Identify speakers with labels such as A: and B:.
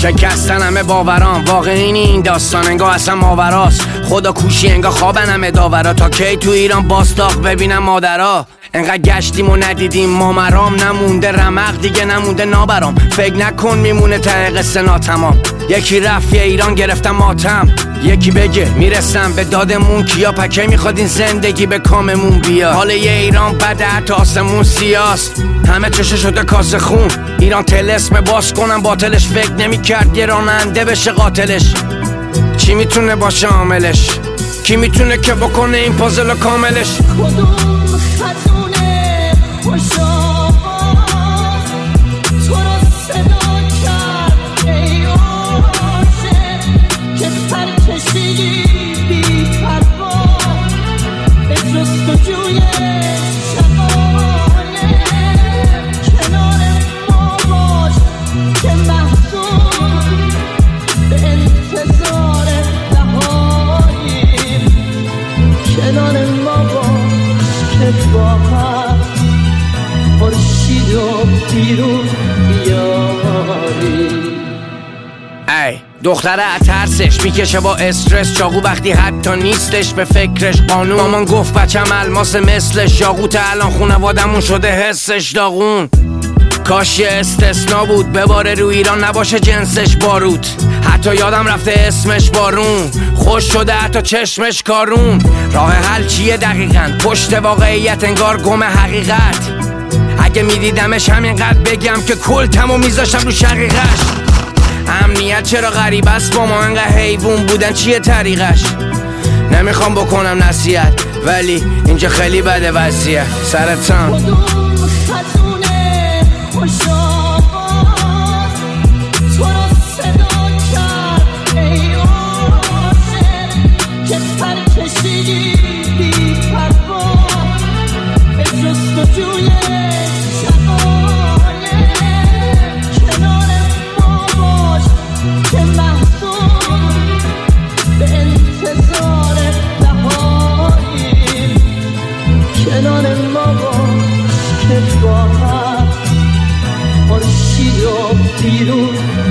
A: شکستن همه باورام، واقعی این داستان انگاه اصلا ماوراست. خدا کوشی انگاه خوابن همه داورا، تا کی تو ایران باستاق ببینم مادرها. انقدر گشتیم و ندیدیم ما مرام، نمونده رمق دیگه نمونده نابرام. فکر نکن میمونه ته قصه ناتمام. یکی رفت یه ایران گرفتم ماتم، یکی بگه میرسم به دادمون کیا. پکه میخواد این زندگی به کاممون بیا. حال یه ایران بده حتی آسمون سیاست، همه چشه شده کاسه خون. ایران تلسم باز کنم باطلش، فکر نمیکرد یه راننده بشه قاتلش. چی میتونه باشه عاملش؟ کی میتونه که بکنه این پازل کاملش؟
B: کدوم خزونه خوشا تو را صدا کرد ای عاشق که سر کشیدی بی پروا به جستجوی شقایق. کنار ما باش که محزون به انتظار بهاریم. کنار ما باش که با هم خورشید و بیرون بیاریم.
A: ای دختره ترسش میکشه با استرس، چاقو وقتی حتی نیستش به فکرش. قانون مامان گفت بچم الماس مثلش، یاقوت الان خونوادمون شده حسش داغون. کاش یه استثنا بود بباره رو ایران نباشه جنسش بارود. حتی یادم رفته اسمش بارون، خوش شده حتی چشمش کارون. راه حل چیه دقیقاً؟ پشت واقعیت انگار گم حقیقت. اگه میدیدمش همینقدر بگم که کل تمو میذاشتم رو شقیقش. امنیت چرا غریب است با ما انقدر حیوون بودن چیه طریقش؟ نمیخوام بکنم نصیحت ولی اینجا خیلی بده وضعیت. سرطان
B: کدوم خزونه خوشا تو را صدا کرد ای عاشق که سر کشیدی بی پروا به جستجوی شقایق. کنار ما باش که محزون به انتظار بهاریم. کنار ما باش که با هم خورشید و بیرون